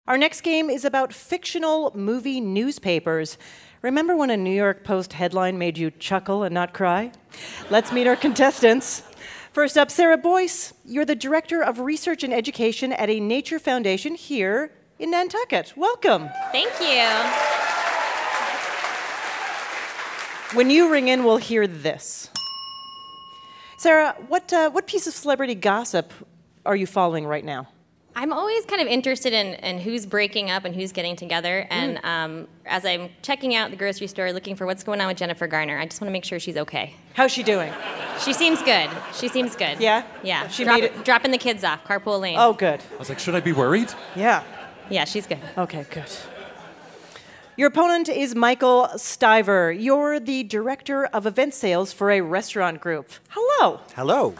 Our next game is about fictional movie newspapers. Remember when a New York Post headline made you chuckle and not cry? Let's meet our contestants. First up, Sarah Boyce. You're the Director of Research and Education at a nature foundation here in Nantucket. Welcome. Thank you. When you ring in, we'll hear this. Sarah, what piece of celebrity gossip are you following right now? I'm always kind of interested in who's breaking up and who's getting together. And as I'm checking out the grocery store looking for what's going on with Jennifer Garner, I just want to make sure she's okay. How's she doing? She seems good. She seems good. Yeah? Yeah. She made it... Dropping the kids off, carpool lane. Oh, good. I was like, should I be worried? Yeah. Yeah, she's good. Okay, good. Your opponent is Michael Stiver. You're the Director of Event Sales for a restaurant group. Hello. Hello.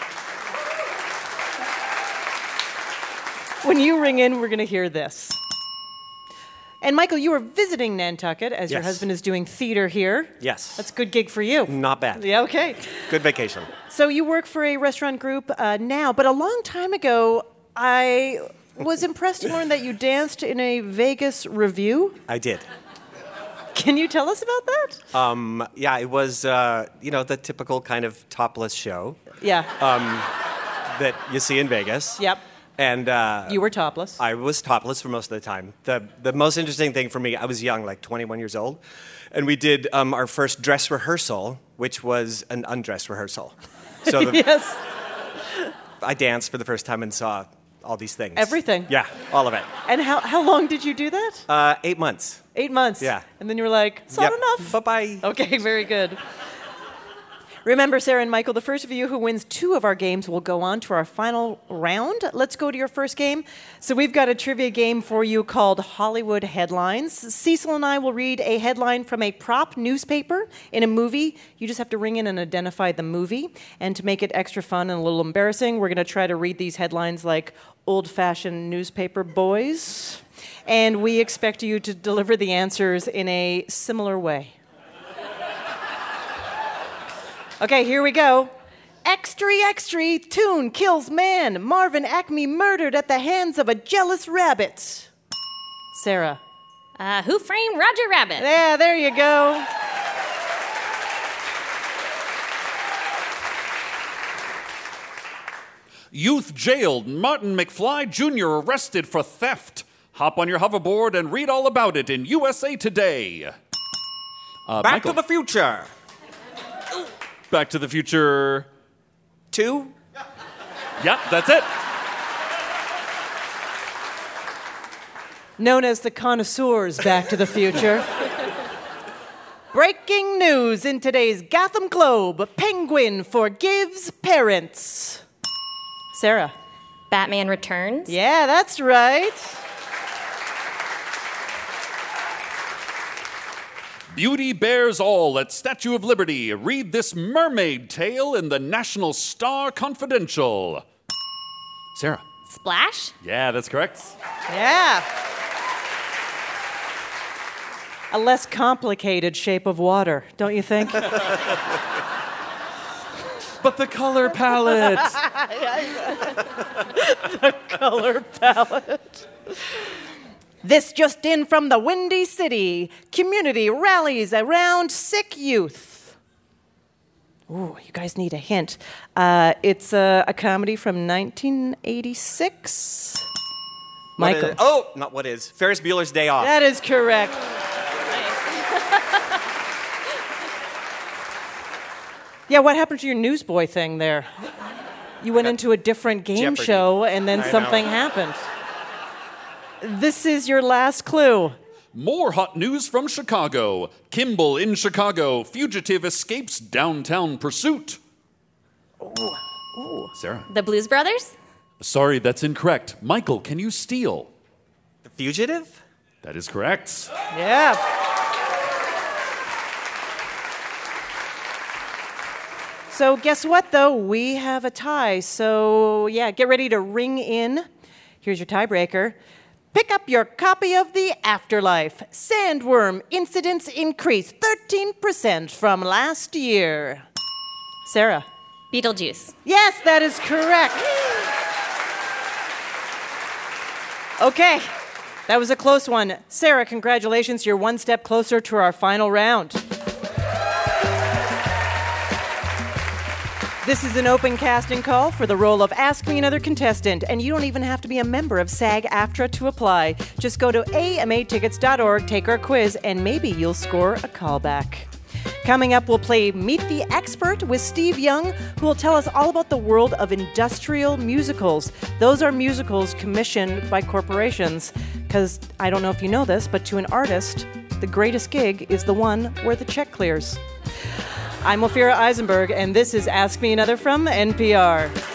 When you ring in, we're going to hear this. And Michael, you are visiting Nantucket as your husband is doing theater here. Yes. That's a good gig for you. Not bad. Yeah, okay. Good vacation. So you work for a restaurant group now, but a long time ago, I was impressed to learn that you danced in a Vegas revue. I did. Can you tell us about that? Yeah, it was, the typical kind of topless show Yeah. that you see in Vegas. Yep. And You were topless. I was topless for most of the time. The most interesting thing for me, I was young, like 21 years old, and we did our first dress rehearsal, which was an undress rehearsal. So Yes. I danced for the first time and saw all these things. Everything. Yeah, all of it. And how long did you do that? 8 months. 8 months. Yeah. And then you were like, it's not enough. Bye-bye. Okay, very good. Remember, Sarah and Michael, the first of you who wins 2 of our games will go on to our final round. Let's go to your first game. So we've got a trivia game for you called Hollywood Headlines. Cecil and I will read a headline from a prop newspaper in a movie. You just have to ring in and identify the movie. And to make it extra fun and a little embarrassing, we're going to try to read these headlines like old-fashioned newspaper boys. And we expect you to deliver the answers in a similar way. Okay, here we go. Extra, Toon kills man. Marvin Acme murdered at the hands of a jealous rabbit. Sarah. Who Framed Roger Rabbit? Yeah, there you go. Youth jailed. Martin McFly Jr. arrested for theft. Hop on your hoverboard and read all about it in USA Today. Back Michael. to the Future. Back to the Future 2? Yeah, that's it. Known as the connoisseurs Back to the Future. Breaking news in today's Gotham Globe. Penguin forgives parents. Sarah. Batman Returns? Yeah, that's right. Beauty bears all at Statue of Liberty. Read this mermaid tale in the National Star Confidential. Sarah. Splash? Yeah, that's correct. Yeah. A less complicated shape of water, don't you think? But the color palette. The color palette. This just in from the Windy City. Community rallies around sick youth. Ooh, you guys need a hint. It's a comedy from 1986. Michael. Ferris Bueller's Day Off. That is correct. Yeah, what happened to your newsboy thing there? You went into a different game Jeopardy. show and then something happened. This is your last clue. More hot news from Chicago. Kimball in Chicago. Fugitive escapes downtown pursuit. Ooh. Sarah. The Blues Brothers? Sorry, that's incorrect. Michael, can you steal? The Fugitive? That is correct. Yeah. So guess what, though? We have a tie. So, yeah, get ready to ring in. Here's your tiebreaker. Pick up your copy of The Afterlife. Sandworm incidents increased 13% from last year. Sarah. Beetlejuice. Yes, that is correct. Okay, That was a close one. Sarah, congratulations. You're one step closer to our final round. This is an open casting call for the role of Ask Me Another contestant, and you don't even have to be a member of SAG-AFTRA to apply. Just go to amatickets.org, take our quiz, and maybe you'll score a callback. Coming up, we'll play Meet the Expert with Steve Young, who will tell us all about the world of industrial musicals. Those are musicals commissioned by corporations. Because I don't know if you know this, but to an artist, the greatest gig is the one where the check clears. I'm Ophira Eisenberg, and this is Ask Me Another from NPR.